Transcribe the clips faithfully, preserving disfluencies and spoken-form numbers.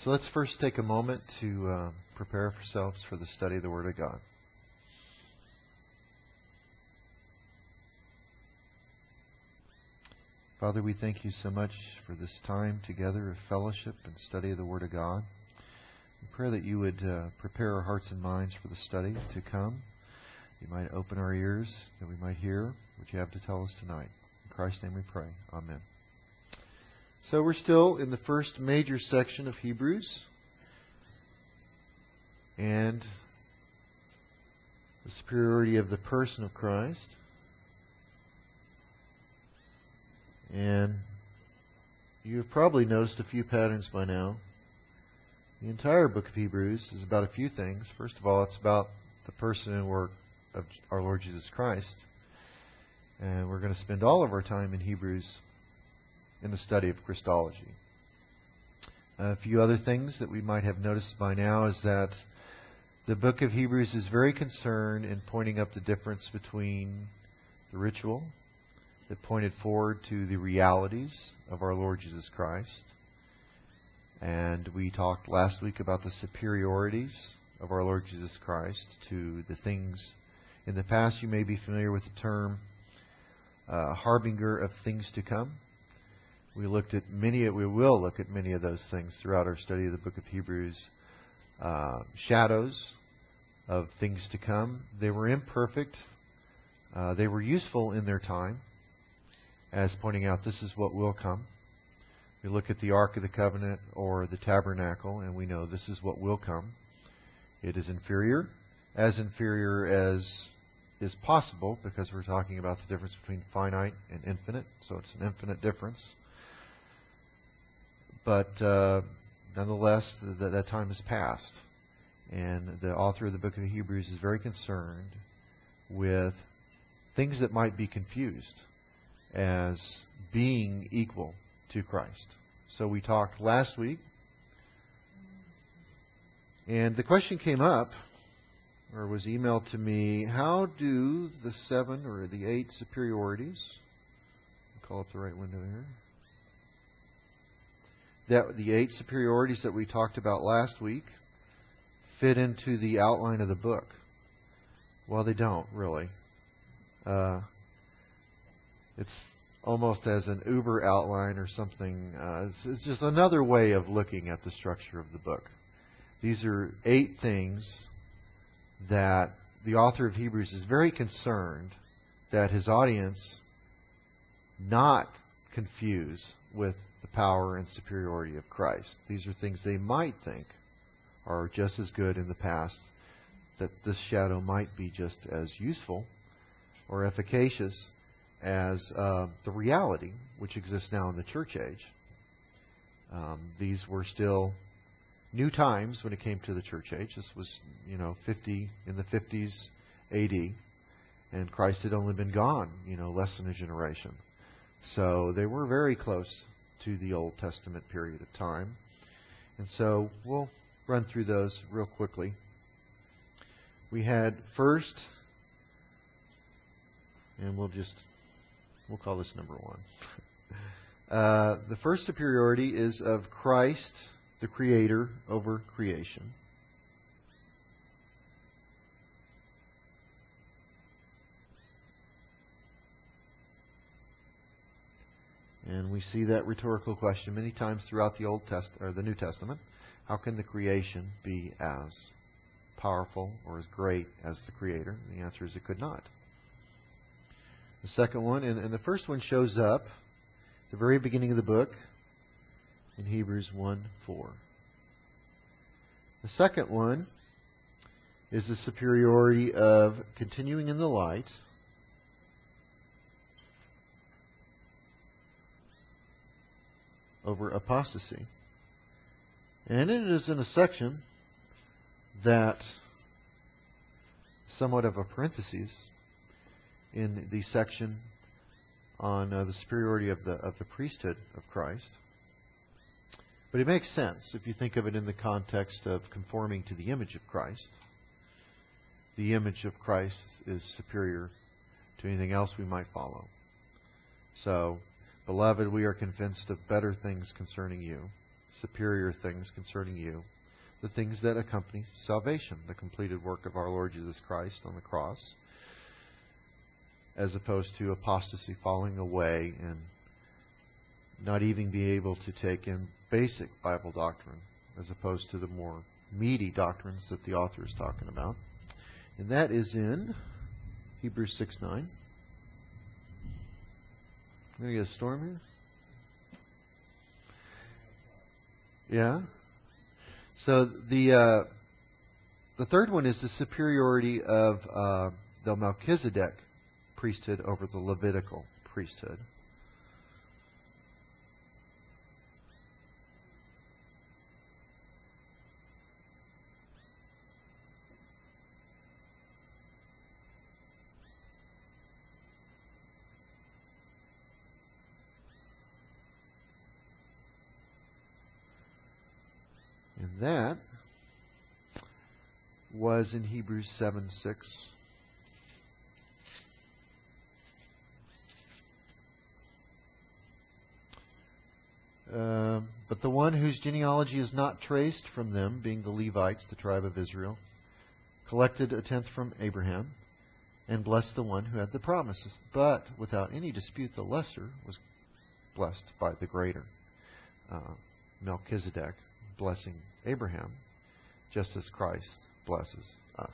So let's first take a moment to uh, prepare ourselves for the study of the Word of God. Father, we thank you so much for this time together of fellowship and study of the Word of God. We pray that you would uh, prepare our hearts and minds for the study to come. You might open our ears, that we might hear what you have to tell us tonight. In Christ's name we pray. Amen. So we're still in the first major section of Hebrews. And the superiority of the person of Christ. And you've probably noticed a few patterns by now. The entire book of Hebrews is about a few things. First of all, it's about the person and work of our Lord Jesus Christ. And we're going to spend all of our time in Hebrews in the study of Christology. A few other things that we might have noticed by now is that the book of Hebrews is very concerned in pointing up the difference between the ritual that pointed forward to the realities of our Lord Jesus Christ. And we talked last week about the superiorities of our Lord Jesus Christ to the things. In the past, you may be familiar with the term uh, harbinger of things to come. We looked at many. We will look at many of those things throughout our study of the book of Hebrews. Uh, shadows of things to come. They were imperfect. Uh, they were useful in their time, as pointing out this is what will come. We look at the Ark of the Covenant or the Tabernacle, and we know this is what will come. It is inferior, as inferior as is possible, because we're talking about the difference between finite and infinite, so it's an infinite difference. But uh, nonetheless, th- that time has passed. And the author of the book of Hebrews is very concerned with things that might be confused as being equal to Christ. So we talked last week, and the question came up, or was emailed to me, how do the seven or the eight superiorities, I'll call up the right window here, that the eight superiorities that we talked about last week fit into the outline of the book? Well, they don't, really. Uh, it's almost as an Uber outline or something. Uh, it's, it's just another way of looking at the structure of the book. These are eight things that the author of Hebrews is very concerned that his audience not confuse with the power and superiority of Christ. These are things they might think are just as good in the past, that this shadow might be just as useful or efficacious as uh, the reality which exists now in the church age. Um, these were still new times when it came to the church age. This was, you know, fifty in the fifties A D, and Christ had only been gone, you know, less than a generation. So they were very close to the Old Testament period of time. And so we'll run through those real quickly. We had first, and we'll just, we'll call this number one. Uh, the first superiority is of Christ, the Creator, over creation. And we see that rhetorical question many times throughout the Old Test or the New Testament. How can the creation be as powerful or as great as the Creator? And the answer is it could not. The second one, and, and the first one shows up at the very beginning of the book in Hebrews one four. The second one is the superiority of continuing in the light over apostasy. And it is in a section that, somewhat of a parenthesis, in the section on uh, the superiority of the of the priesthood of Christ. But it makes sense if you think of it in the context of conforming to the image of Christ. The image of Christ is superior to anything else we might follow. So, beloved, we are convinced of better things concerning you, superior things concerning you, the things that accompany salvation, the completed work of our Lord Jesus Christ on the cross, as opposed to apostasy, falling away, and not even be able to take in basic Bible doctrine, as opposed to the more meaty doctrines that the author is talking about. And that is in Hebrews six nine. I'm going to get a storm here. Yeah. So the uh, the third one is the superiority of uh, the Melchizedek priesthood over the Levitical priesthood. And that was in Hebrews seven six. Uh, but the one whose genealogy is not traced from them, being the Levites, the tribe of Israel, collected a tenth from Abraham, and blessed the one who had the promises. But without any dispute, the lesser was blessed by the greater. Uh, Melchizedek blessing Abraham, just as Christ blesses us.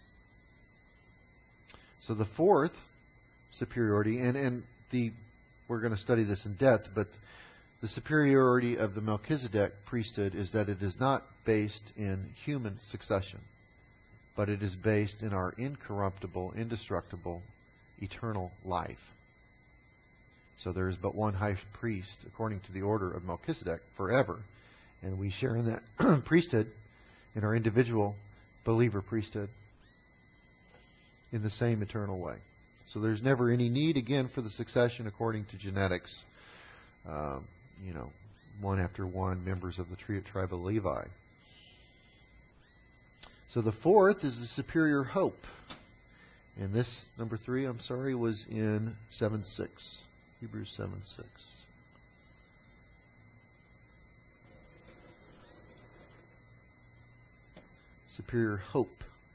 So the fourth superiority, and, and the we're going to study this in depth, but the superiority of the Melchizedek priesthood is that it is not based in human succession, but it is based in our incorruptible, indestructible, eternal life. So there is but one high priest, according to the order of Melchizedek, forever. And we share in that priesthood, in our individual believer priesthood, in the same eternal way. So there's never any need, again, for the succession according to genetics. Um, you know, one after one, members of the tribe of Levi. So the fourth is the superior hope. And this, number three, I'm sorry, was in seven six. Hebrews seven six. Superior hope.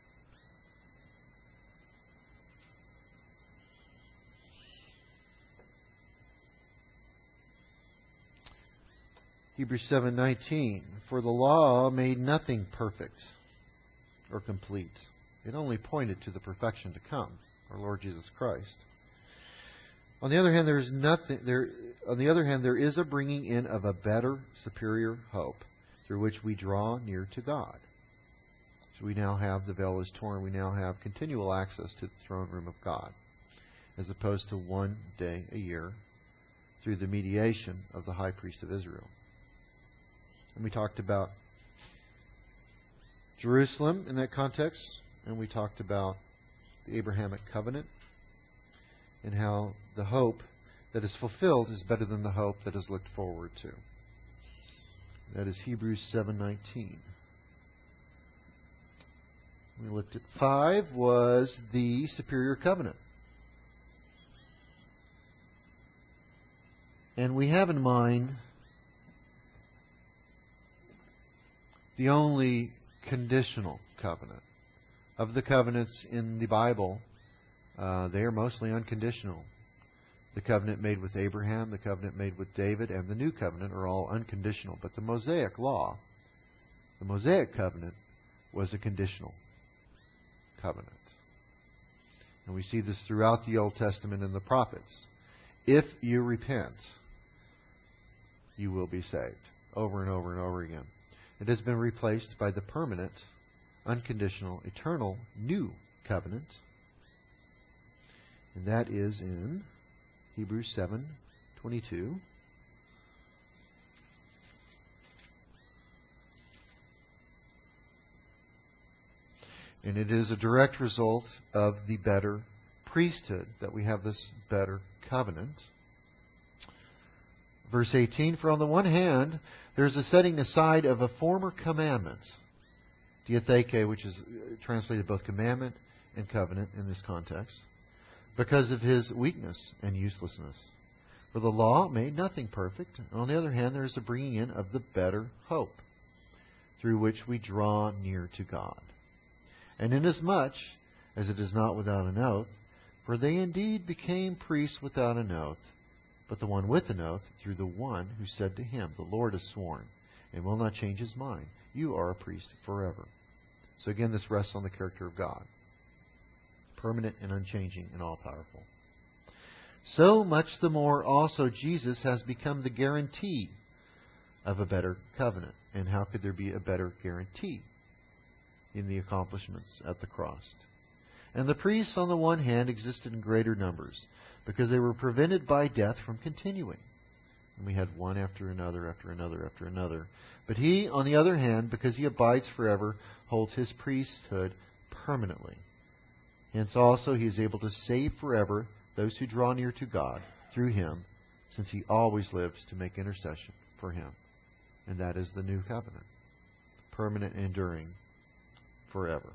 Hebrews seven nineteen. For the law made nothing perfect or complete. It only pointed to the perfection to come, our Lord Jesus Christ. On the other hand, there is nothing there on the other hand there is a bringing in of a better, superior hope through which we draw near to God. So we now have, the veil is torn, we now have continual access to the throne room of God, as opposed to one day a year through the mediation of the high priest of Israel. And we talked about Jerusalem in that context, and we talked about the Abrahamic covenant, and how the hope that is fulfilled is better than the hope that is looked forward to. That is Hebrews seven nineteen. We looked at five was the superior covenant. And we have in mind the only conditional covenant. Of the covenants in the Bible, uh, they are mostly unconditional. The covenant made with Abraham, the covenant made with David, and the new covenant are all unconditional. But the Mosaic law, the Mosaic covenant, was a conditional covenant. And we see this throughout the Old Testament and the prophets. If you repent, you will be saved. Over and over and over again. It has been replaced by the permanent, unconditional, eternal, new covenant. And that is in Hebrews seven twenty-two. And it is a direct result of the better priesthood, that we have this better covenant. Verse eighteen, for on the one hand, there's a setting aside of a former commandment, diatheke, which is translated both commandment and covenant in this context, because of his weakness and uselessness. For the law made nothing perfect. On the other hand, there is a bringing in of the better hope, through which we draw near to God. And inasmuch as it is not without an oath, for they indeed became priests without an oath, but the one with an oath, through the one who said to him, The Lord has sworn, and will not change his mind. You are a priest forever. So again, this rests on the character of God, permanent and unchanging and all-powerful. So much the more also Jesus has become the guarantee of a better covenant. And how could there be a better guarantee? In the accomplishments at the cross. And the priests, on the one hand, existed in greater numbers, because they were prevented by death from continuing. And we had one after another, after another, after another. But he, on the other hand, because he abides forever, holds his priesthood permanently. Hence also he is able to save forever those who draw near to God through him, since he always lives to make intercession for him. And that is the new covenant, permanent, enduring, forever.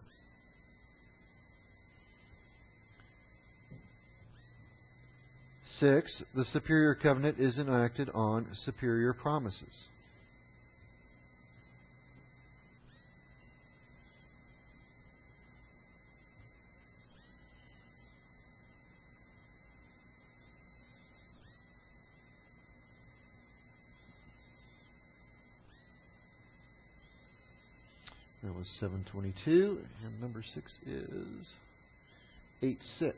Six, the superior covenant is enacted on superior promises. That was seven twenty-two, and number six is eight six.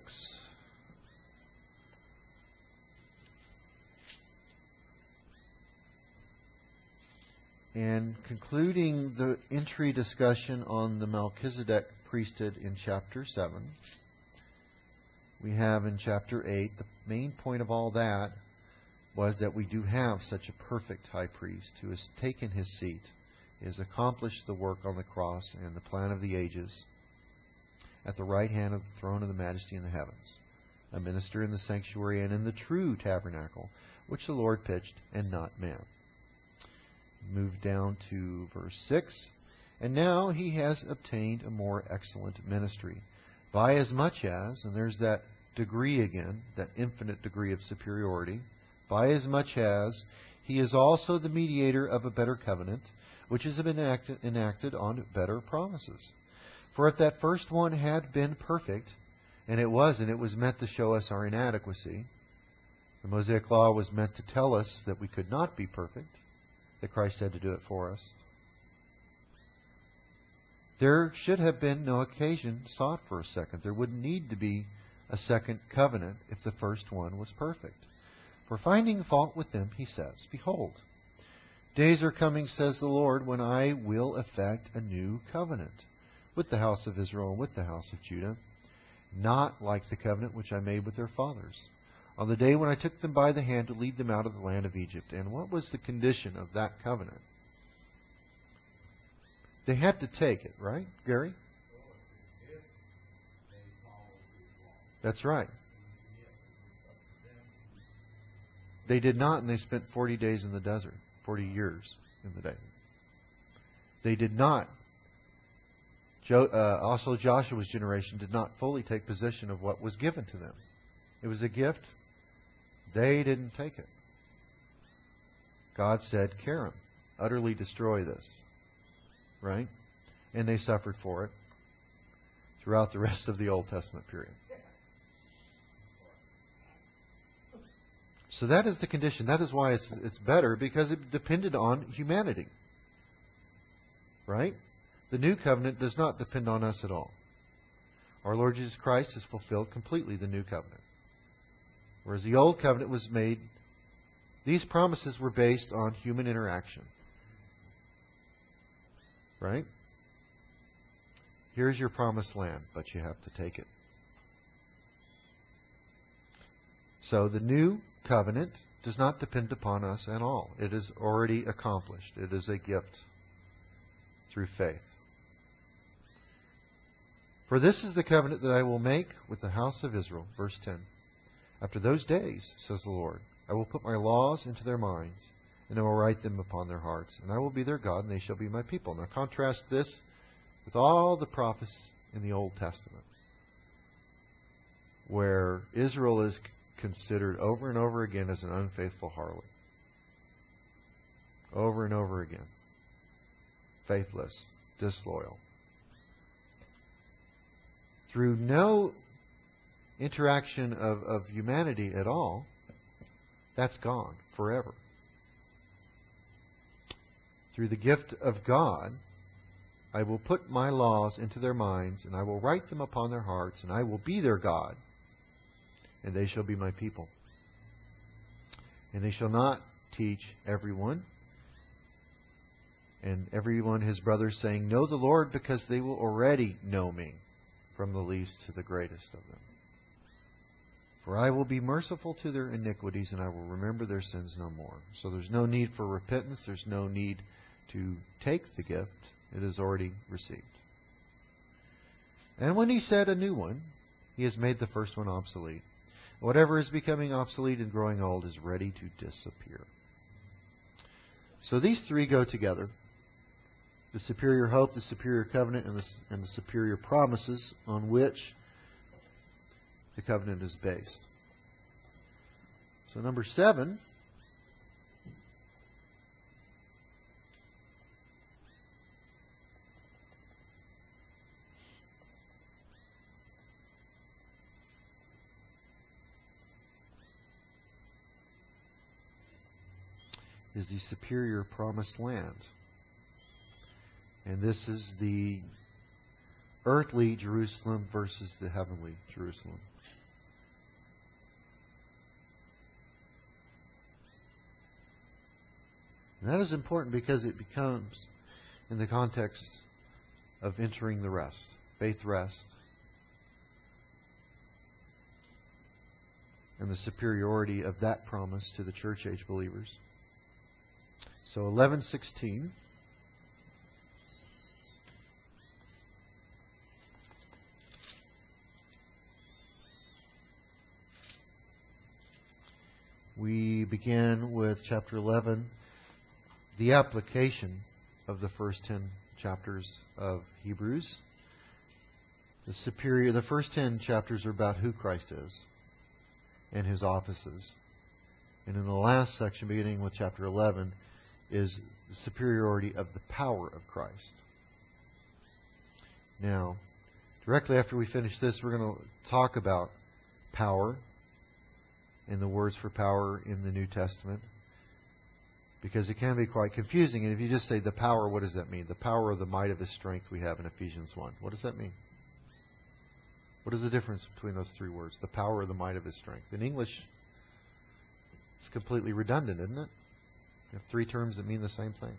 And concluding the entry discussion on the Melchizedek priesthood in chapter seven, we have in chapter eight, the main point of all that was that we do have such a perfect high priest who has taken his seat, has accomplished the work on the cross and the plan of the ages at the right hand of the throne of the majesty in the heavens, a minister in the sanctuary and in the true tabernacle, which the Lord pitched and not man. Move down to verse six. And now he has obtained a more excellent ministry, by as much as, and there's that degree again, that infinite degree of superiority, by as much as he is also the mediator of a better covenant, which has been enacted, enacted on better promises. For if that first one had been perfect, and it was, and it was meant to show us our inadequacy, the Mosaic Law was meant to tell us that we could not be perfect, that Christ had to do it for us. There should have been no occasion sought for a second. There wouldn't need to be a second covenant if the first one was perfect. For finding fault with them, he says, Behold, days are coming, says the Lord, when I will effect a new covenant with the house of Israel and with the house of Judah, not like the covenant which I made with their fathers, on the day when I took them by the hand to lead them out of the land of Egypt. And what was the condition of that covenant? They had to take it, right, Gary? That's right. They did not, and they spent forty days in the desert, forty years in the desert. They did not. Jo- uh, also, Joshua's generation did not fully take possession of what was given to them. It was a gift. They didn't take it. God said, Karam, utterly destroy this. Right? And they suffered for it throughout the rest of the Old Testament period. So that is the condition. That is why it's, it's better, because it depended on humanity. Right? The new covenant does not depend on us at all. Our Lord Jesus Christ has fulfilled completely the new covenant. Whereas the old covenant was made, these promises were based on human interaction. Right? Here's your promised land, but you have to take it. So the new covenant does not depend upon us at all. It is already accomplished. It is a gift through faith. For this is the covenant that I will make with the house of Israel. Verse ten. After those days, says the Lord, I will put my laws into their minds, and I will write them upon their hearts, and I will be their God, and they shall be my people. Now contrast this with all the prophets in the Old Testament, where Israel is considered over and over again as an unfaithful harlot. Over and over again. Faithless, disloyal. Through no interaction of, of humanity at all, that's gone forever. Through the gift of God, I will put my laws into their minds, and I will write them upon their hearts, and I will be their God, and they shall be my people. And they shall not teach everyone, and everyone his brother, saying, Know the Lord, because they will already know me, from the least to the greatest of them. For I will be merciful to their iniquities, and I will remember their sins no more. So there's no need for repentance. There's no need to take the gift. It is already received. And when he said a new one, he has made the first one obsolete. Whatever is becoming obsolete and growing old is ready to disappear. So these three go together. The superior hope, the superior covenant, and the, and the superior promises on which the covenant is based. So number seven is the superior promised land. And this is the earthly Jerusalem versus the heavenly Jerusalem. And that is important because it becomes in the context of entering the rest, faith rest, and the superiority of that promise to the church age believers. So eleven sixteen. We begin with chapter eleven, the application of the first ten chapters of Hebrews. The superior, the first ten chapters are about who Christ is and His offices. And in the last section, beginning with chapter eleven, is the superiority of the power of Christ. Now, directly after we finish this, we're going to talk about power and the words for power in the New Testament, because it can be quite confusing. And if you just say the power, what does that mean? The power of the might of His strength we have in Ephesians one. What does that mean? What is the difference between those three words? The power of the might of His strength. In English, it's completely redundant, isn't it? You have three terms that mean the same thing.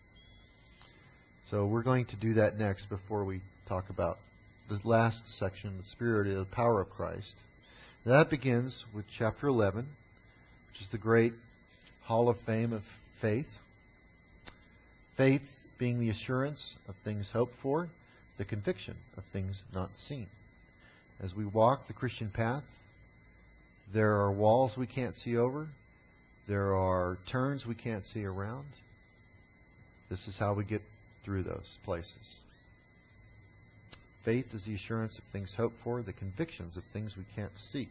So we're going to do that next before we talk about the last section, the spirit of the power of Christ. That begins with chapter eleven, which is the great hall of fame of faith. Faith being the assurance of things hoped for, the conviction of things not seen. As we walk the Christian path, there are walls we can't see over. There are turns we can't see around. This is how we get through those places. Faith is the assurance of things hoped for, the convictions of things we can't see.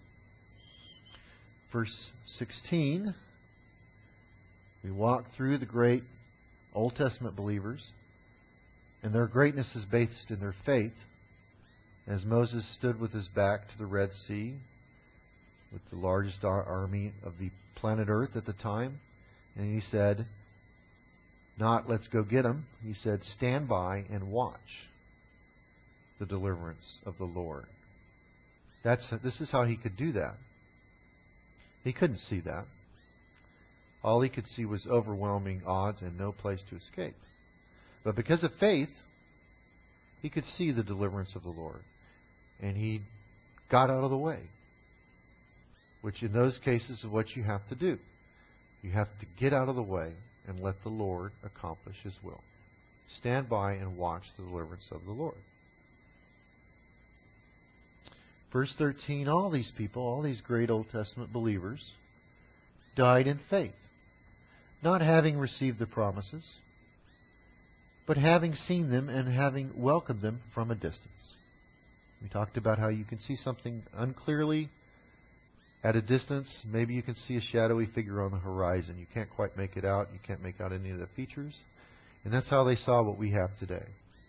Verse sixteen, we walk through the great Old Testament believers, and their greatness is based in their faith. As Moses stood with his back to the Red Sea, with the largest army of the planet Earth at the time, and he said, not let's go get them, he said, stand by and watch the deliverance of the Lord. That's this is how he could do that. He couldn't see that. All he could see was overwhelming odds and no place to escape. But because of faith, he could see the deliverance of the Lord. And he got out of the way. Which in those cases is what you have to do. You have to get out of the way and let the Lord accomplish His will. Stand by and watch the deliverance of the Lord. Verse thirteen, all these people, all these great Old Testament believers, died in faith, not having received the promises, but having seen them and having welcomed them from a distance. We talked about how you can see something unclearly At a distance, maybe you can see a shadowy figure on the horizon. You can't quite make it out. You can't make out any of the features. And that's how they saw what we have today.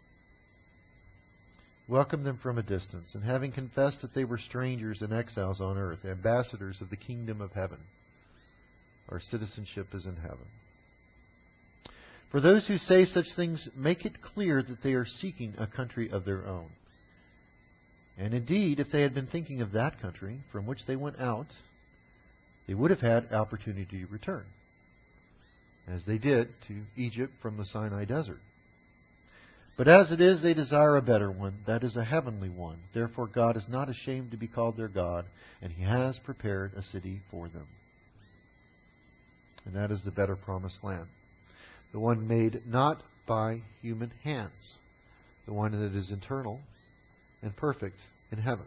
Welcome them from a distance, and having confessed that they were strangers and exiles on earth, ambassadors of the kingdom of heaven. Our citizenship is in heaven. For those who say such things, make it clear that they are seeking a country of their own. And indeed, if they had been thinking of that country from which they went out, they would have had opportunity to return, as they did to Egypt from the Sinai desert. But as it is, they desire a better one, that is a heavenly one. Therefore God is not ashamed to be called their God, and He has prepared a city for them. And that is the better promised land. The one made not by human hands. The one that is eternal and perfect in heaven.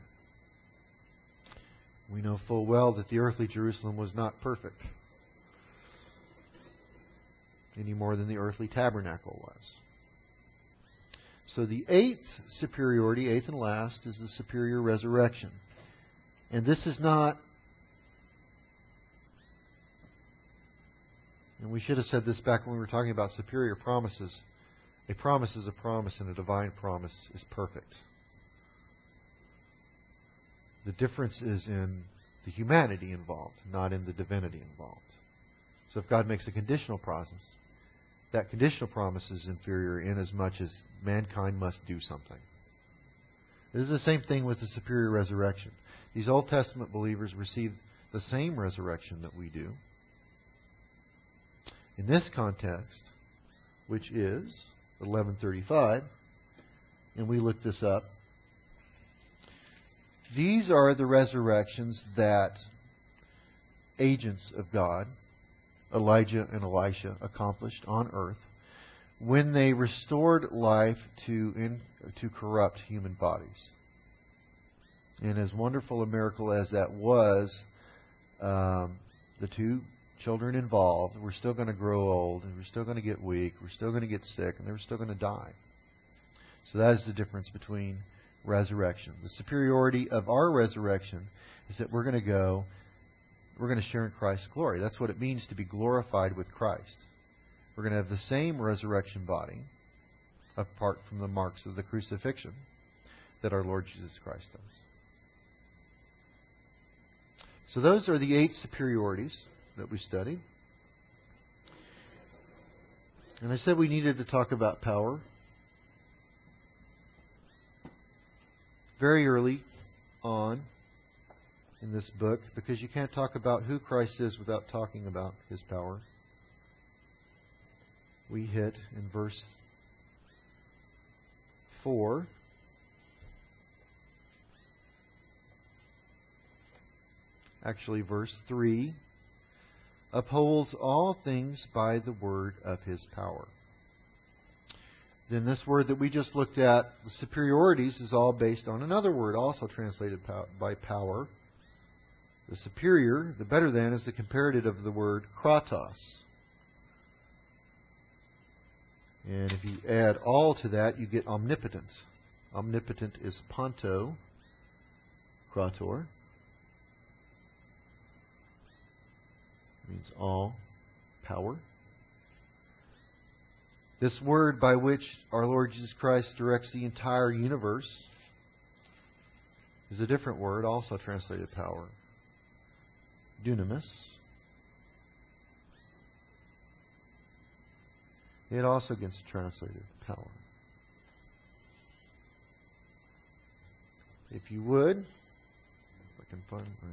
We know full well that the earthly Jerusalem was not perfect, any more than the earthly tabernacle was. So the eighth superiority, eighth and last, is the superior resurrection. And this is not, and we should have said this back when we were talking about superior promises. A promise is a promise, and a divine promise is perfect. The difference is in the humanity involved, not in the divinity involved. So if God makes a conditional promise, that conditional promise is inferior in as much as mankind must do something. It is the same thing with the superior resurrection. These Old Testament believers received the same resurrection that we do. In this context, which is eleven thirty-five, and we looked this up, these are the resurrections that agents of God, Elijah and Elisha, accomplished on earth when they restored life to in, to corrupt human bodies. And as wonderful a miracle as that was, um, the two children involved were still going to grow old, and we're still going to get weak, we're still going to get sick, and they were still going to die. So that is the difference between resurrection. The superiority of our resurrection is that we're going to go, we're going to share in Christ's glory. That's what it means to be glorified with Christ. We're going to have the same resurrection body, apart from the marks of the crucifixion, that our Lord Jesus Christ does. So those are the eight superiorities that we studied. And I said we needed to talk about power. Very early on in this book, because you can't talk about who Christ is without talking about His power. We hit in verse four. Actually, verse three. Upholds all things by the word of His power. Then this word that we just looked at, the superiorities, is all based on another word, also translated by power. The superior, the better than, is the comparative of the word kratos. And if you add all to that, you get omnipotent. Omnipotent is panto, krator. Means all power. This word by which our Lord Jesus Christ directs the entire universe is a different word, also translated power. Dunamis. It also gets translated power. If you would, if I can find right.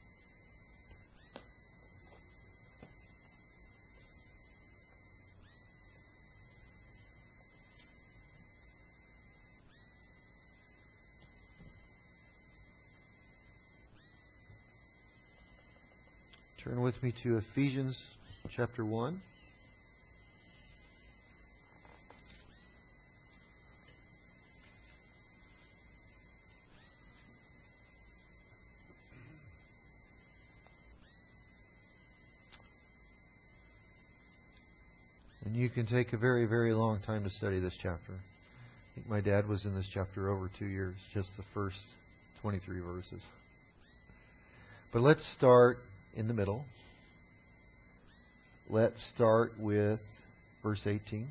Turn with me to Ephesians chapter one. And you can take a very, very long time to study this chapter. I think my dad was in this chapter over two years, just the first twenty-three verses. But let's start in the middle. Let's start with verse eighteen.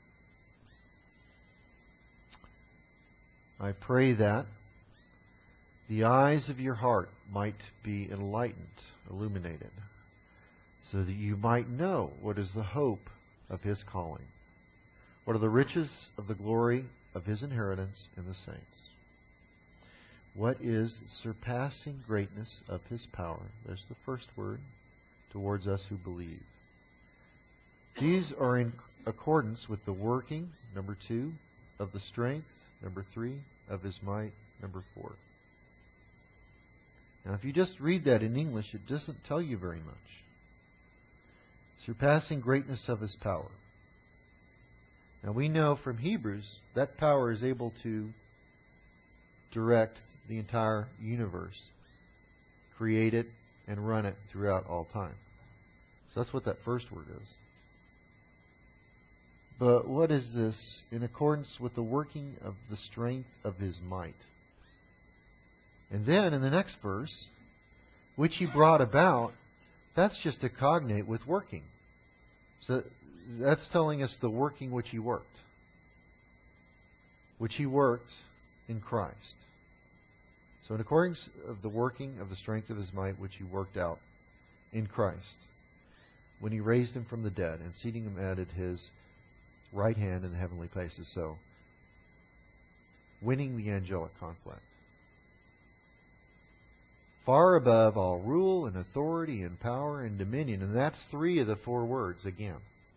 I pray that the eyes of your heart might be enlightened, illuminated, so that you might know what is the hope of His calling, what are the riches of the glory of His inheritance in the saints, what is the surpassing greatness of His power. There's the first word, towards us who believe. These are in accordance with the working, number two, of the strength, number three, of His might, number four. Now, if you just read that in English, it doesn't tell you very much. Surpassing greatness of His power. Now, we know from Hebrews that power is able to direct the entire universe, create it, and run it throughout all time. So that's what that first word is. But what is this? In accordance with the working of the strength of His might. And then in the next verse, which He brought about, that's just a cognate with working. So that's telling us the working which He worked. Which He worked in Christ. So in accordance of the working of the strength of His might, which He worked out in Christ, when He raised Him from the dead and seating Him at His right hand in the heavenly places. So, winning the angelic conflict. Far above all rule and authority and power and dominion. And that's three of the four words again.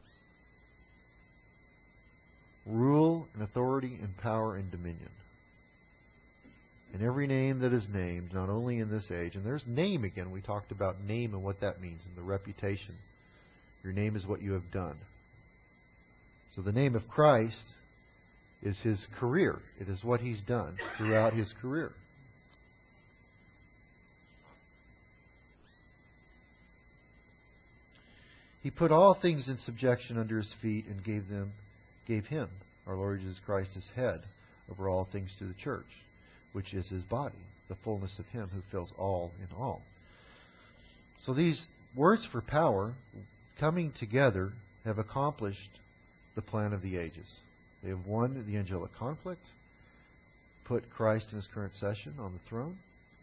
Rule and authority and power and dominion. And every name that is named, not only in this age. And there's name again. We talked about name and what that means and the reputation. Your name is what you have done. So the name of Christ is His career. It is what He's done throughout His career. He put all things in subjection under His feet and gave them, gave Him, our Lord Jesus Christ, as head over all things to the church, which is His body, the fullness of Him who fills all in all. So these words for power, coming together, have accomplished the plan of the ages. They have won the angelic conflict, put Christ in His current session on the throne,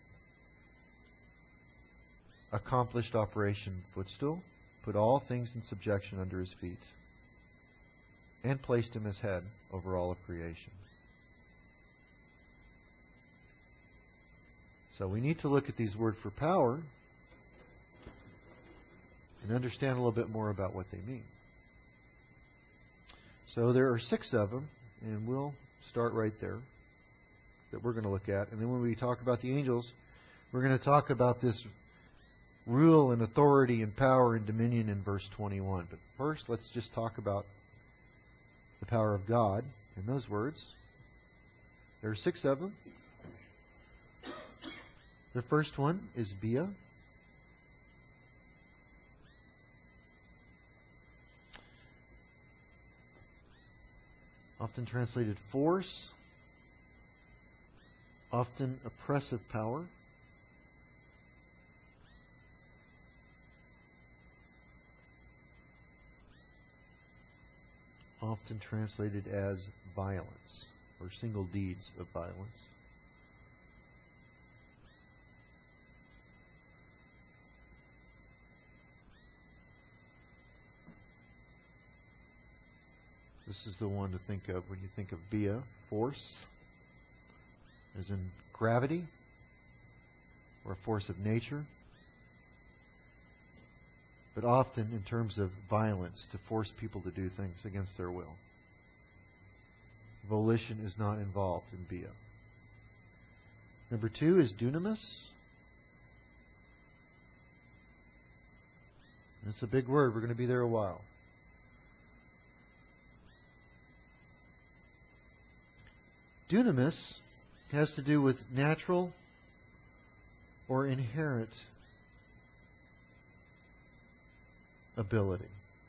accomplished Operation Footstool, put all things in subjection under His feet, and placed Him as head over all of creation. So we need to look at these words for power and understand a little bit more about what they mean. So there are six of them, and we'll start right there, that we're going to look at. And then when we talk about the angels, we're going to talk about this rule and authority and power and dominion in verse twenty-one. But first, let's just talk about the power of God in those words. There are six of them. The first one is Bia. Often translated force, often oppressive power, often translated as violence or single deeds of violence. This is the one to think of when you think of Bia, force, as in gravity, or a force of nature. But often in terms of violence, to force people to do things against their will. Volition is not involved in Bia. Number two is dunamis. And it's a big word. We're going to be there a while. Dunamis has to do with natural or inherent ability.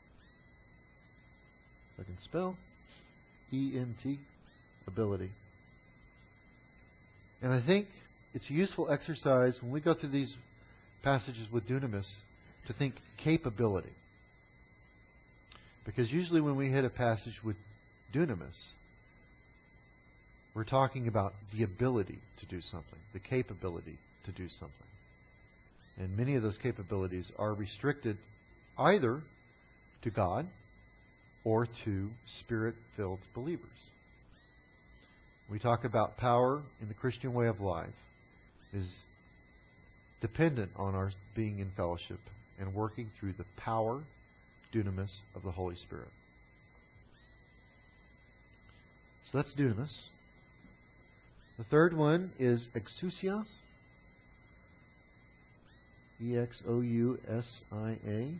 If I can spell. E N T, ability. And I think it's a useful exercise when we go through these passages with dunamis to think capability. Because usually when we hit a passage with dunamis, we're talking about the ability to do something, the capability to do something. And many of those capabilities are restricted either to God or to Spirit-filled believers. We talk about power in the Christian way of life is dependent on our being in fellowship and working through the power, dunamis, of the Holy Spirit. So that's dunamis. The third one is exousia. E X O U S I A.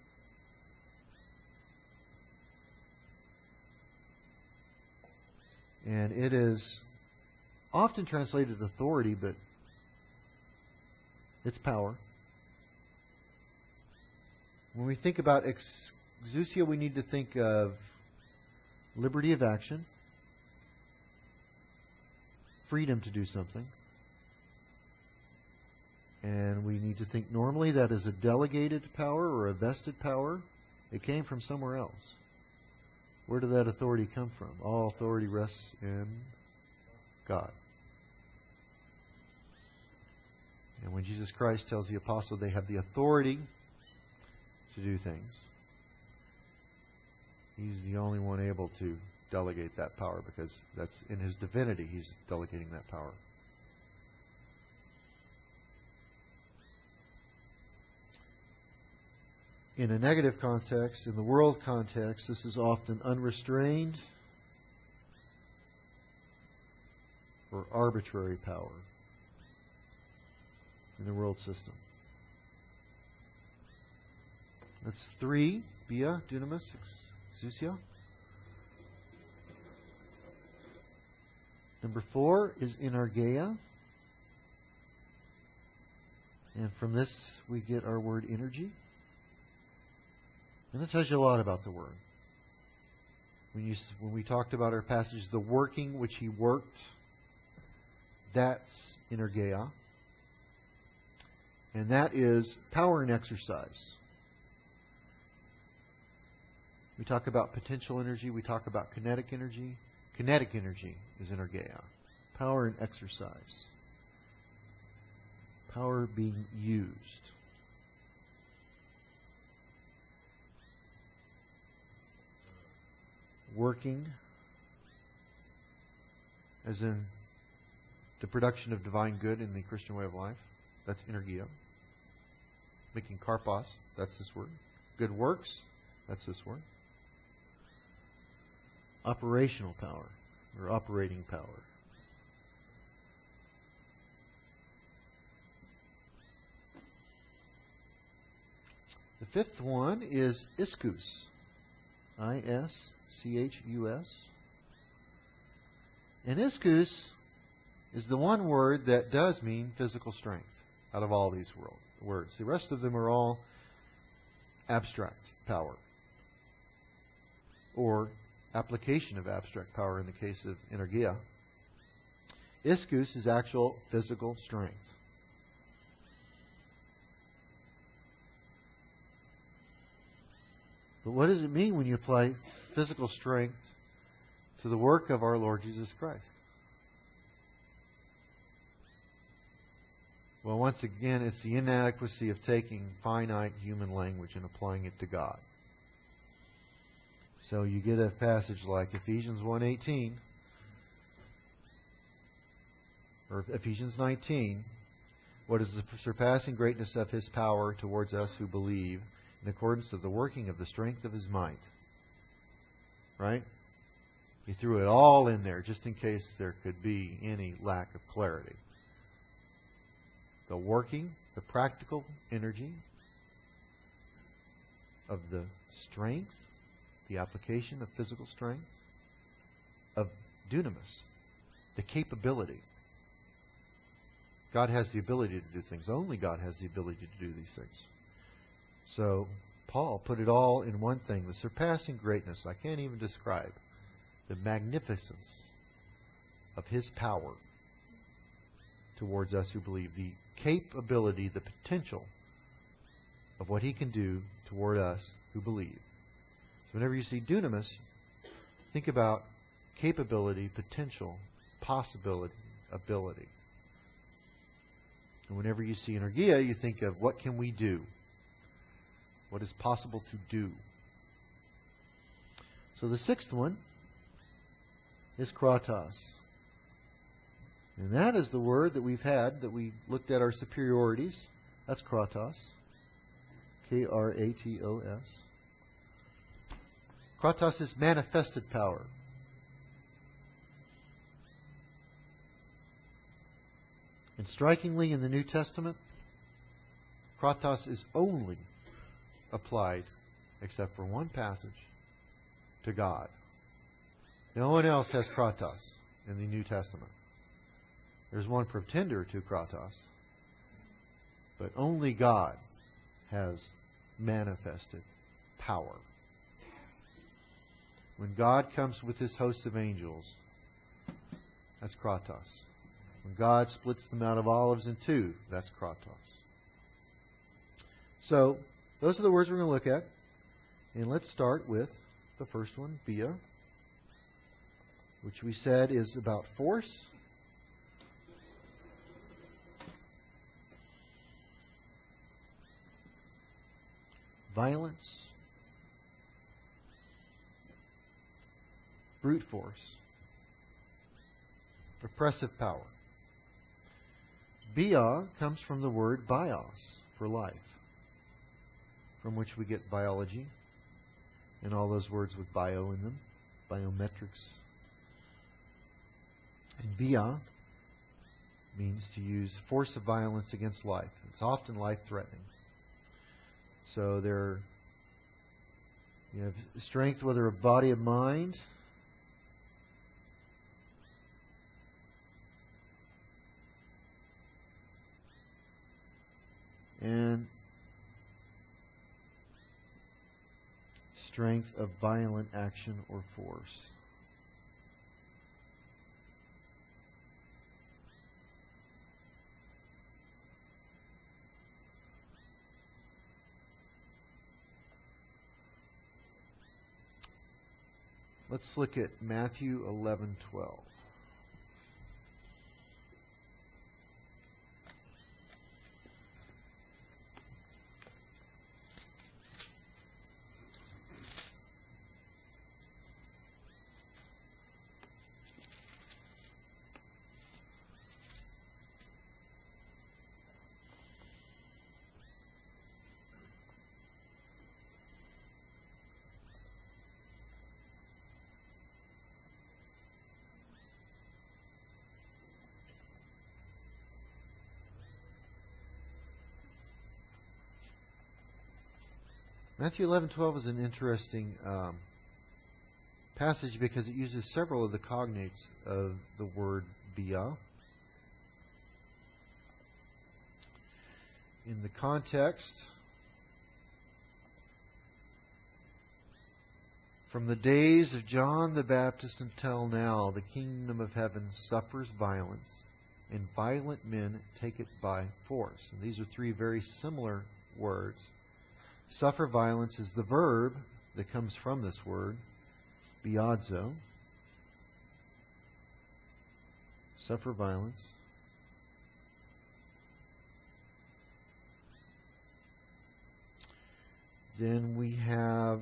And it is often translated authority, but it's power. When we think about exousia, we need to think of liberty of action, freedom to do something. And we need to think normally that is a delegated power or a vested power. It came from somewhere else. Where did that authority come from? All authority rests in God. And when Jesus Christ tells the apostle they have the authority to do things, He's the only one able to delegate that power, because that's in His divinity He's delegating that power. In a negative context, in the world context, this is often unrestrained or arbitrary power in the world system. That's three. Bia, dunamis, exousia. Number four is energeia. And from this we get our word energy. And that tells you a lot about the Word. When, you, when we talked about our passage, the working which He worked, that's energeia. And that is power and exercise. We talk about potential energy. We talk about kinetic energy. Kinetic energy is energeia. Power and exercise. Power being used. Working, as in the production of divine good in the Christian way of life. That's energeia. Making karpos, that's this word. Good works, that's this word. Operational power, or operating power. The fifth one is ischus. I S C H U S. And ischus is the one word that does mean physical strength out of all these words. The rest of them are all abstract power, or application of abstract power in the case of energeia. Ischus is actual physical strength. But what does it mean when you apply physical strength to the work of our Lord Jesus Christ? Well, once again, it's the inadequacy of taking finite human language and applying it to God. So you get a passage like Ephesians one eighteen or Ephesians nineteen. What is the surpassing greatness of His power towards us who believe, in accordance to the working of the strength of His might? Right? He threw it all in there just in case there could be any lack of clarity. The working, the practical energy of the strength, the application of physical strength, of dunamis, the capability. God has the ability to do things. Only God has the ability to do these things. So Paul put it all in one thing, the surpassing greatness. I can't even describe the magnificence of His power towards us who believe, the capability, the potential of what He can do toward us who believe. So whenever you see dunamis, think about capability, potential, possibility, ability. And whenever you see energia, you think of what can we do? What is possible to do? So the sixth one is kratos. And that is the word that we've had, that we looked at our superiorities. That's kratos. K R A T O S. Kratos is manifested power. And strikingly in the New Testament, kratos is only applied, except for one passage, to God. No one else has kratos in the New Testament. There's one pretender to kratos, but only God has manifested power. When God comes with His host of angels, that's kratos. When God splits the Mount of Olives in two, that's kratos. So, those are the words we're going to look at. And let's start with the first one, bia, which we said is about force. Violence. Brute force. Oppressive power. Bia comes from the word bios, for life, from which we get biology and all those words with bio in them, biometrics. And bia means to use force of violence against life. It's often life-threatening. So there, you have strength, whether of body or mind. And strength of violent action or force. Let's look at Matthew eleven twelve. Matthew eleven twelve is an interesting um, passage because it uses several of the cognates of the word bia. In the context, from the days of John the Baptist until now, the kingdom of heaven suffers violence, and violent men take it by force. And these are three very similar words. Suffer violence is the verb that comes from this word, biadzo. Suffer violence. Then we have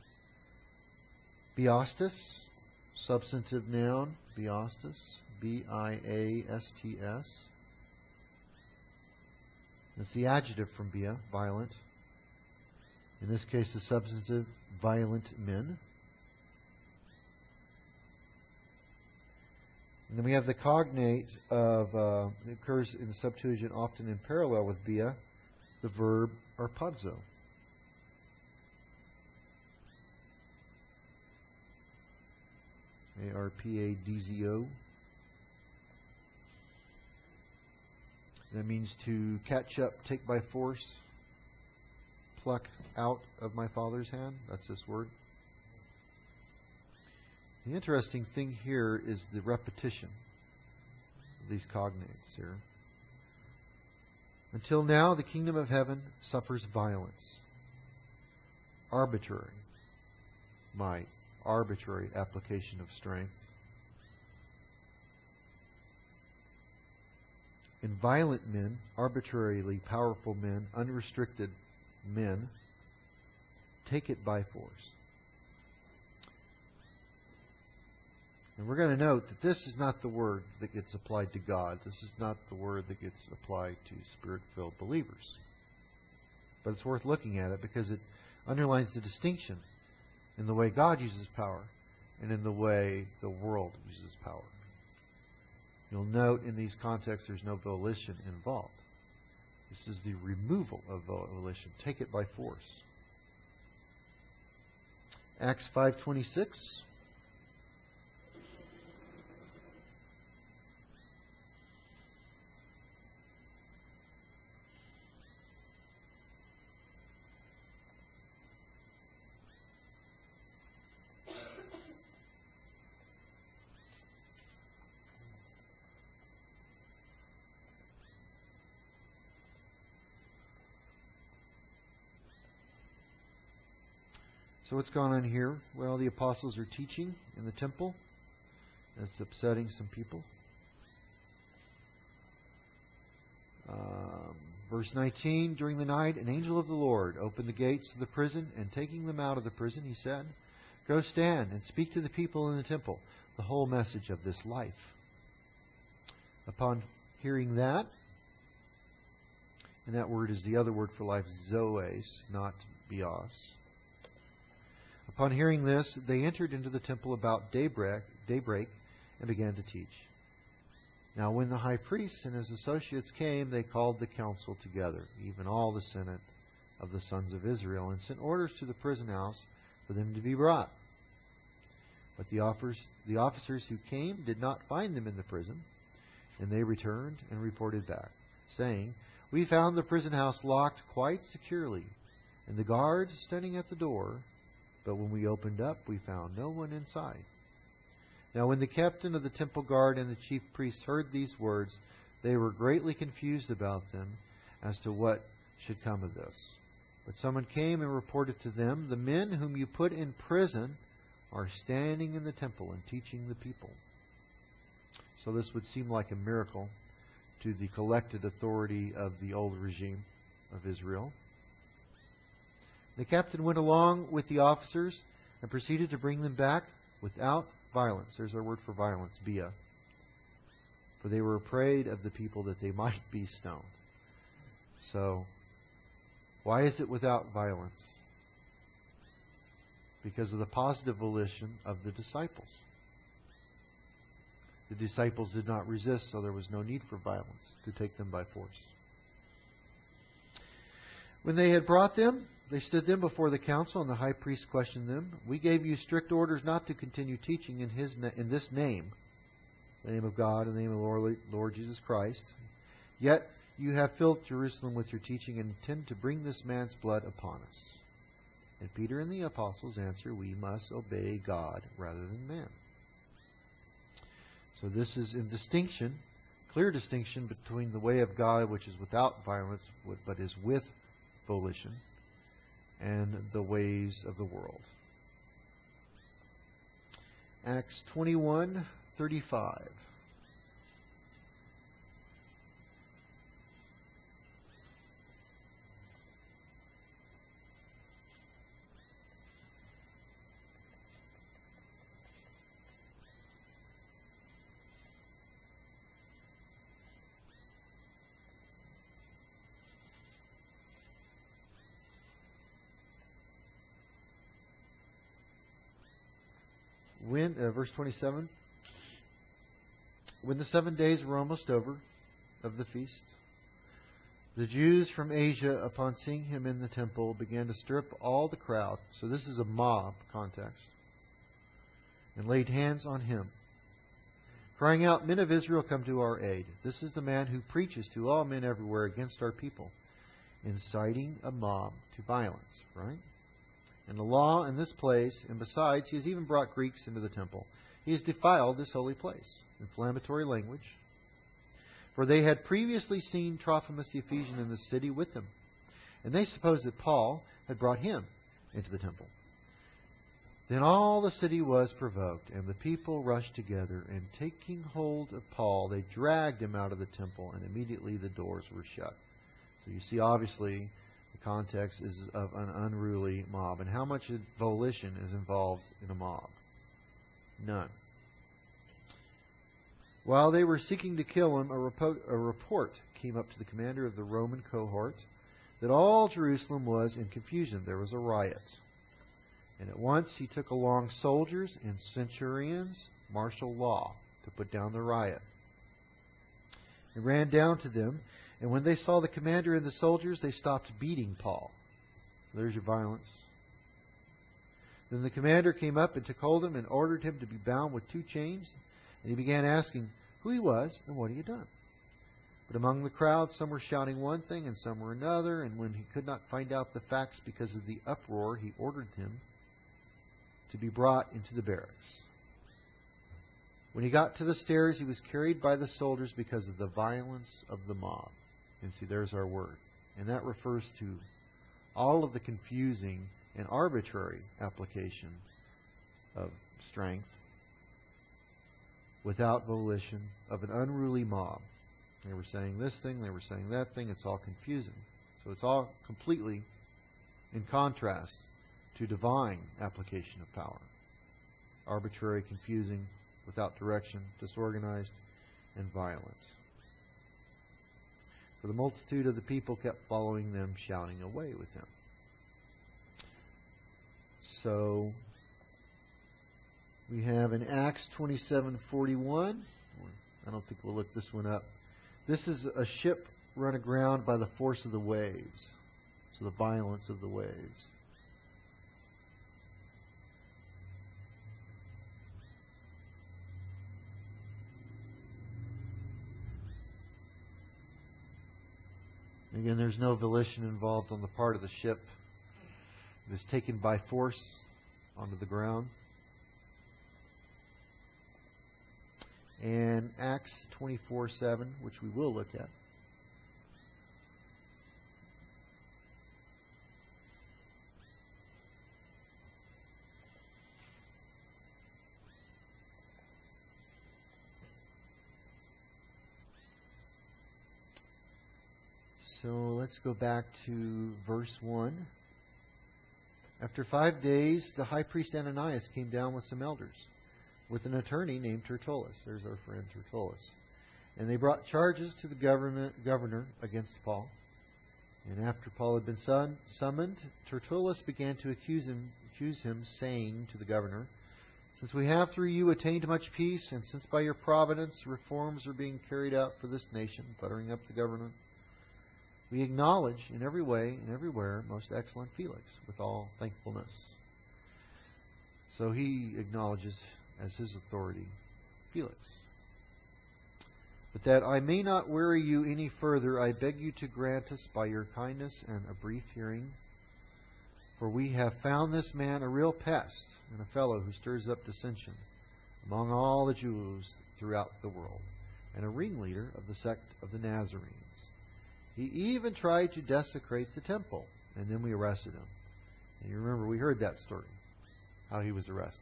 biastus, substantive noun, biastus, B I A S T S. That's the adjective from bia, violent. In this case, the substantive, violent men. And then we have the cognate of, uh, it occurs in the Septuagint often in parallel with bia, the verb arpadzo. A R P A D Z O. That means to catch up, take by force, pluck out of my Father's hand. That's this word. The interesting thing here is the repetition of these cognates here. Until now, the kingdom of heaven suffers violence. Arbitrary might, arbitrary application of strength. And violent men, arbitrarily powerful men, unrestricted men, take it by force. And we're going to note that this is not the word that gets applied to God. This is not the word that gets applied to Spirit-filled believers. But it's worth looking at it because it underlines the distinction in the way God uses power and in the way the world uses power. You'll note in these contexts there's no volition involved. This is the removal of volition. Take it by force. Acts five twenty-six. So what's going on here? Well, the apostles are teaching in the temple. That's upsetting some people. Um, verse nineteen, during the night, an angel of the Lord opened the gates of the prison, and taking them out of the prison, he said, "Go stand and speak to the people in the temple the whole message of this life." Upon hearing that, and that word is the other word for life, zoes, not bios. Upon hearing this, they entered into the temple about daybreak, daybreak and began to teach. Now when the high priest and his associates came, they called the council together, even all the senate of the sons of Israel, and sent orders to the prison house for them to be brought. But the officers, the officers who came did not find them in the prison, and they returned and reported back, saying, "We found the prison house locked quite securely, and the guards standing at the door. But when we opened up, we found no one inside." Now when the captain of the temple guard and the chief priests heard these words, they were greatly confused about them as to what should come of this. But someone came and reported to them, "The men whom you put in prison are standing in the temple and teaching the people." So this would seem like a miracle to the collected authority of the old regime of Israel. The captain went along with the officers and proceeded to bring them back without violence. There's our word for violence, bia. For they were afraid of the people that they might be stoned. So, why is it without violence? Because of the positive volition of the disciples. The disciples did not resist, so there was no need for violence to take them by force. When they had brought them, they stood them before the council, and the high priest questioned them. "We gave you strict orders not to continue teaching in his na- in this name, the name of God, and the name of the Lord, Lord Jesus Christ. Yet you have filled Jerusalem with your teaching and intend to bring this man's blood upon us." And Peter and the apostles answer, "We must obey God rather than man." So this is in distinction, clear distinction between the way of God, which is without violence, but is with volition, and the ways of the world. Acts twenty-one thirty-five. When, uh, verse twenty-seven, when the seven days were almost over of the feast, the Jews from Asia, upon seeing him in the temple, began to stir up all the crowd. So this is a mob context. And laid hands on him, crying out, "Men of Israel, come to our aid. This is the man who preaches to all men everywhere against our people, inciting a mob to violence." Right? And the law in this place, and besides, he has even brought Greeks into the temple. He has defiled this holy place. Inflammatory language. for they had previously seen Trophimus the Ephesian in the city with them, and they supposed that Paul had brought him into the temple. Then all the city was provoked, and the people rushed together, and taking hold of Paul, they dragged him out of the temple, and immediately the doors were shut. So you see, obviously, the context is of an unruly mob. And how much volition is involved in a mob? None. While they were seeking to kill him, a report, a report came up to the commander of the Roman cohort that all Jerusalem was in confusion. There was a riot. And at once he took along soldiers and centurions, martial law, to put down the riot. And ran down to them, and when they saw the commander and the soldiers, they stopped beating Paul. There's your violence. Then the commander came up and took hold of him and ordered him to be bound with two chains. And he began asking who he was and what he had done. But among the crowd, some were shouting one thing and some were another. And when he could not find out the facts because of the uproar, he ordered him to be brought into the barracks. When he got to the stairs, he was carried by the soldiers because of the violence of the mob. And see, there's our word. And that refers to all of the confusing and arbitrary application of strength without volition of an unruly mob. They were saying this thing, they were saying that thing. It's all confusing. So it's all completely in contrast to divine application of power. Arbitrary, confusing, without direction, disorganized, and violent. For the multitude of the people kept following them, shouting away with him. So we have in Acts twenty-seven forty-one. I don't think we'll look this one up. This is a ship run aground by the force of the waves. So the violence of the waves. Again, there's no volition involved on the part of the ship. It is taken by force onto the ground. And Acts twenty-four seven, which we will look at. So let's go back to verse one. After five days, the high priest Ananias came down with some elders, with an attorney named Tertullus. There's our friend Tertullus. And they brought charges to the government, governor against Paul. And after Paul had been son, summoned, Tertullus began to accuse him, accuse him, saying to the governor, "Since we have through you attained much peace, and since by your providence reforms are being carried out for this nation, buttering up the government, we acknowledge in every way and everywhere most excellent Felix, with all thankfulness." So he acknowledges as his authority Felix. "But that I may not weary you any further, I beg you to grant us by your kindness and a brief hearing. For we have found this man a real pest and a fellow who stirs up dissension among all the Jews throughout the world, and a ringleader of the sect of the Nazarenes. He even tried to desecrate the temple, and then we arrested him." And you remember, we heard that story, how he was arrested.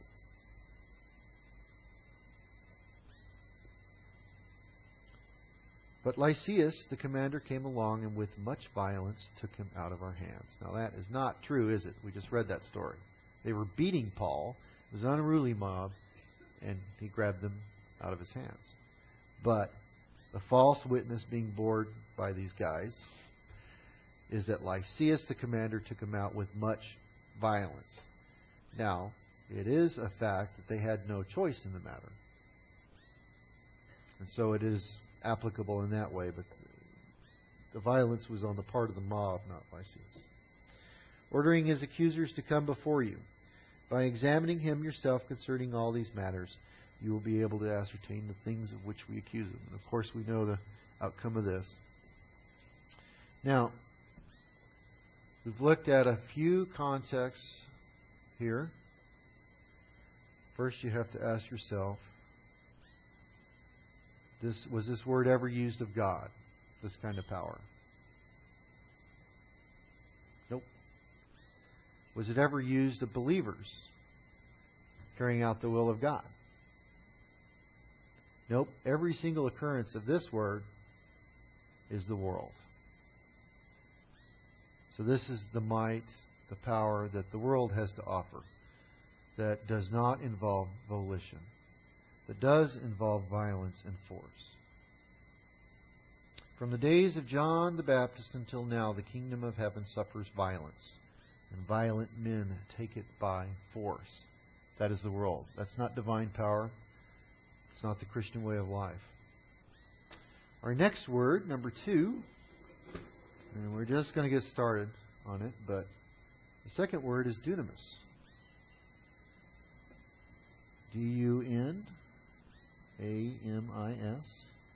"But Lysias, the commander, came along and with much violence took him out of our hands." Now that is not true, is it? We just read that story. They were beating Paul. It was an unruly mob, and he grabbed them out of his hands. But the false witness being borne by these guys is that Lysias, the commander, took him out with much violence. Now, it is a fact that they had no choice in the matter. And so it is applicable in that way, but the violence was on the part of the mob, not Lysias. "Ordering his accusers to come before you. By examining him yourself concerning all these matters, you will be able to ascertain the things of which we accuse him." And of course, we know the outcome of this. Now, we've looked at a few contexts here. First, you have to ask yourself, This, was this word ever used of God? This kind of power? Nope. Was it ever used of believers carrying out the will of God? Nope. Every single occurrence of this word is the world. So this is the might, the power that the world has to offer, that does not involve volition, that does involve violence and force. From the days of John the Baptist until now, the kingdom of heaven suffers violence, and violent men take it by force. That is the world. That's not divine power. It's not the Christian way of life. Our next word, number two, and we're just going to get started on it, but the second word is dunamis. D U N A M I S.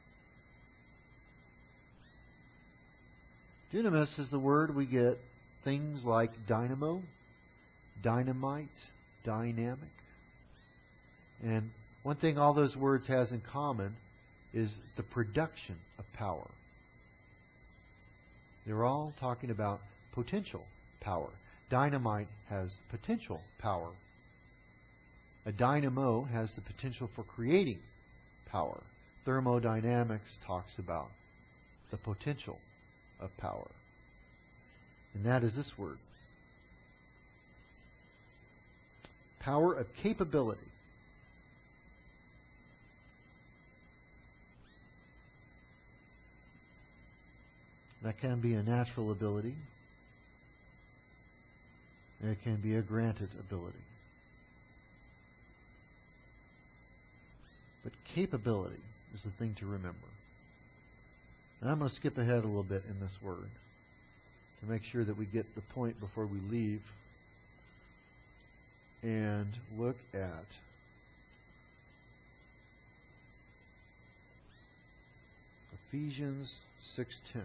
Dunamis is the word we get things like dynamo, dynamite, dynamic. And one thing all those words has in common is the production of power. They're all talking about potential power. Dynamite has potential power. A dynamo has the potential for creating power. Thermodynamics talks about the potential of power. And that is this word. Power of capability. That can be a natural ability. And it can be a granted ability. But capability is the thing to remember. And I'm going to skip ahead a little bit in this word to make sure that we get the point before we leave and look at Ephesians six ten.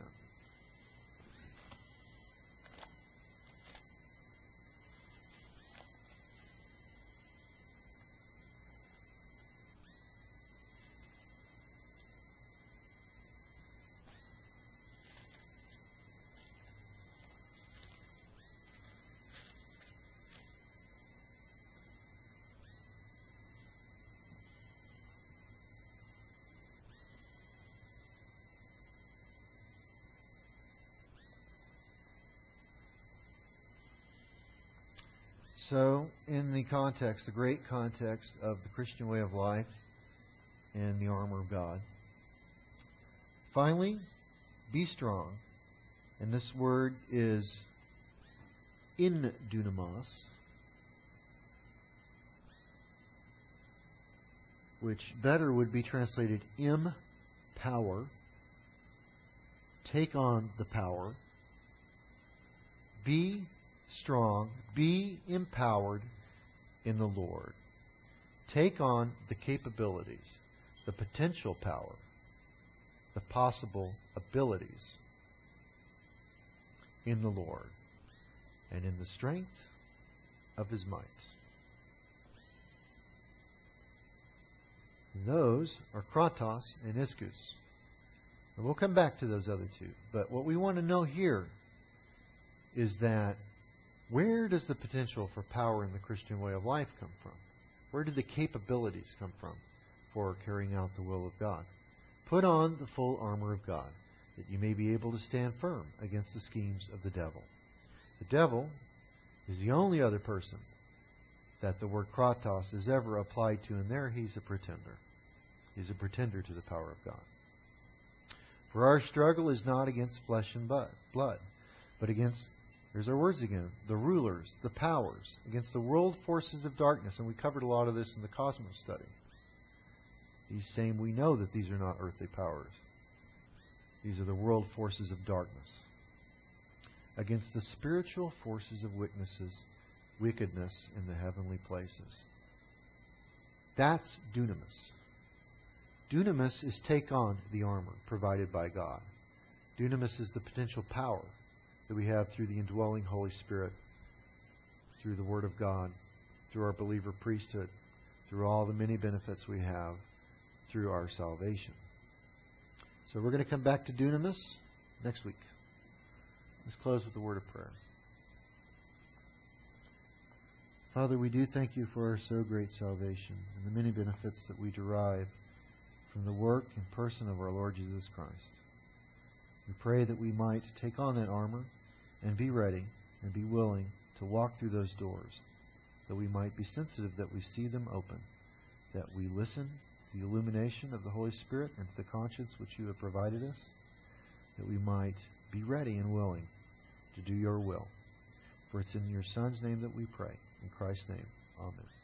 So, in the context, the great context of the Christian way of life and the armor of God. Finally, be strong. And this word is in dunamos, which better would be translated im power. Take on the power. Be strong, be empowered in the Lord. Take on the capabilities, the potential power, the possible abilities in the Lord and in the strength of His might. And those are kratos and ischus. And we'll come back to those other two. But what we want to know here is that where does the potential for power in the Christian way of life come from? Where do the capabilities come from for carrying out the will of God? Put on the full armor of God, that you may be able to stand firm against the schemes of the devil. The devil is the only other person that the word kratos is ever applied to, and there he's a pretender. He's a pretender to the power of God. For our struggle is not against flesh and blood, but against, here's our words again, the rulers, the powers, against the world forces of darkness. And we covered a lot of this in the Cosmos study. He's saying we know that these are not earthly powers. These are the world forces of darkness. Against the spiritual forces of wickedness, wickedness in the heavenly places. That's dunamis. Dunamis is take on the armor provided by God. Dunamis is the potential power that we have through the indwelling Holy Spirit, through the Word of God, through our believer priesthood, through all the many benefits we have through our salvation. So we're going to come back to Dunamis next week. Let's close with a word of prayer. Father, we do thank you for our so great salvation and the many benefits that we derive from the work and person of our Lord Jesus Christ. We pray that we might take on that armor and be ready and be willing to walk through those doors, that we might be sensitive that we see them open, that we listen to the illumination of the Holy Spirit and to the conscience which you have provided us, that we might be ready and willing to do your will. For it's in your Son's name that we pray. In Christ's name, amen.